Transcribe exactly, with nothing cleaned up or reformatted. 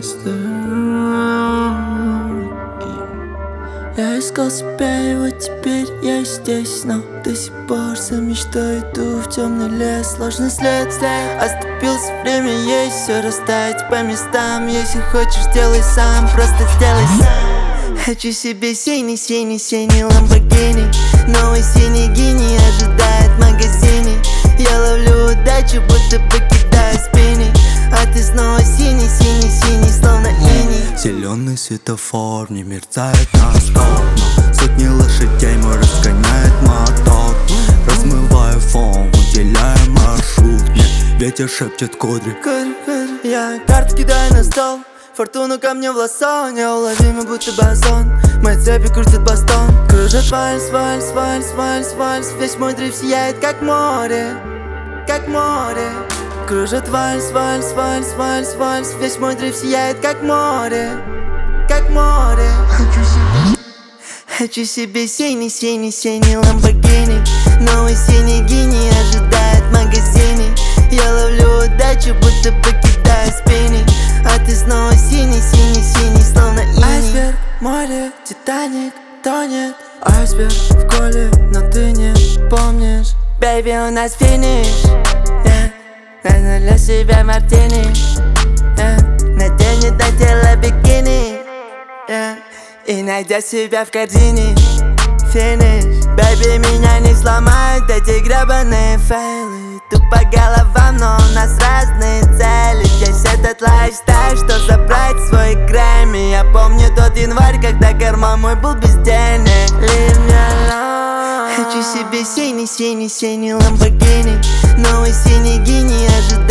Я искал себя, и вот теперь я здесь, но до сих пор за мечтой иду в темный лес. Сложный след, оступился, время есть, все расставить по местам. Если хочешь, делай сам, просто сделай сам. Хочу себе синий, синий, синий Lamborghini. Новый синий гений ожидает в магазине. Я ловлю удачу, будто покидаю спиннинг. А ты снова синий, синий, синий, словно иней. Зеленый светофор не мерцает на стоп, но сотни лошадей мой разгоняет мотор. Размываю фон, уделяя маршрут. Мне ветер шепчет кудри. Я карты кидаю на стол, фортуну ко мне в лассо. Неуловимый, будто бозон, мои цепи крутят бастон. Кружит вальс, вальс, вальс, вальс, вальс. Весь мой дрейф сияет, как море, как море. Кружит вальс, вальс, вальс, вальс, вальс. Весь мой дрейф сияет, как море, как море. Хочу себе синий, синий, синий Lamborghini. Новый синий гений ожидает в магазине. Я ловлю удачу, будто покидаю спиннинг. А ты снова синий, синий, синий, словно иней. Айсберг, море, Титаник тонет. Айсберг в коле, но ты не помнишь. Бэйби, у нас финиш, yeah. Найду для себя мартини, yeah. Наденет на тело бикини, yeah. И найдя себя в корзине. Финиш, бэйби, меня не сломают эти гребаные фейлы. Тупо головам, но у нас разные цели. Здесь этот лайфстайл, что забрать свой Грэмми. Я помню тот январь, когда карман мой был без денег. Leave me alone. Хочу себе синий, синий, синий Lamborghini. Новый синий гений ожидает